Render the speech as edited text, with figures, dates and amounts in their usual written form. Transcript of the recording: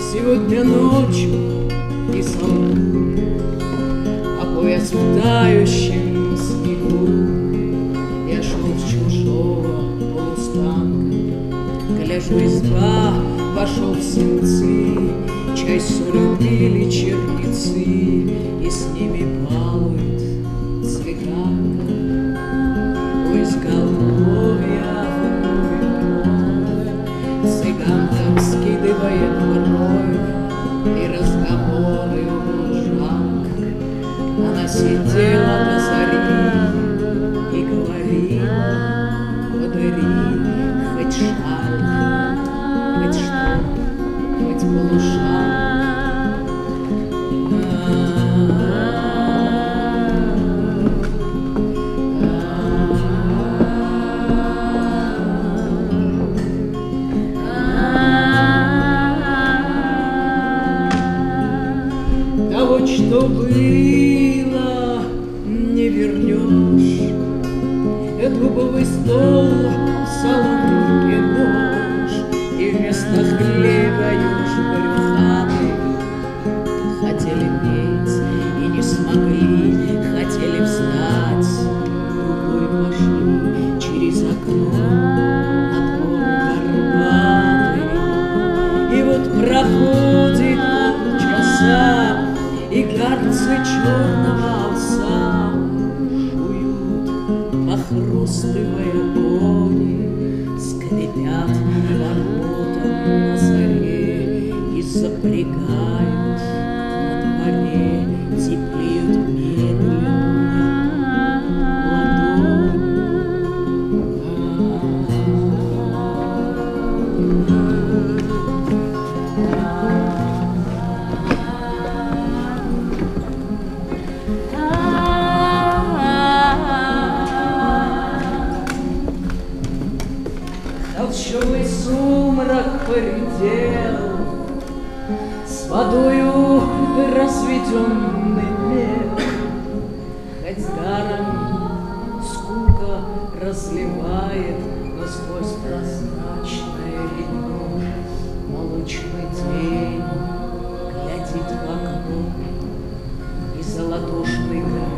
Сегодня ночью и солнце, а пояс в тающем снегу. Я шел с чужого полустанка, гляжу, изба вошел в сенцы, чай солью пили черницы, и с ними балует цыганка. Ой, с изголовья цыганка вскидывает бровь, и разговоры у лужанок. Она сидела до зари и говорила: подари хоть шаль, хоть что, хоть полушаль. Того, что было, не вернешь. Дубовый стол, соломинки нож, и вместо хлеба еж брюханы. Хотели петь и не смогли, хотели встать, рукой пошли через окно над горой горбатой. И вот проходит полчаса, и горцы черного овса жуют, похрустывая кони, скрипят воротам на заре и запрягают на дворе, теплеют медленно ладони. Толщевый сумрак поредел, с водою разведенный мел, хоть даром скука разливает насквозь прозрачное вино. Молочный день глядит в окно, и золотушный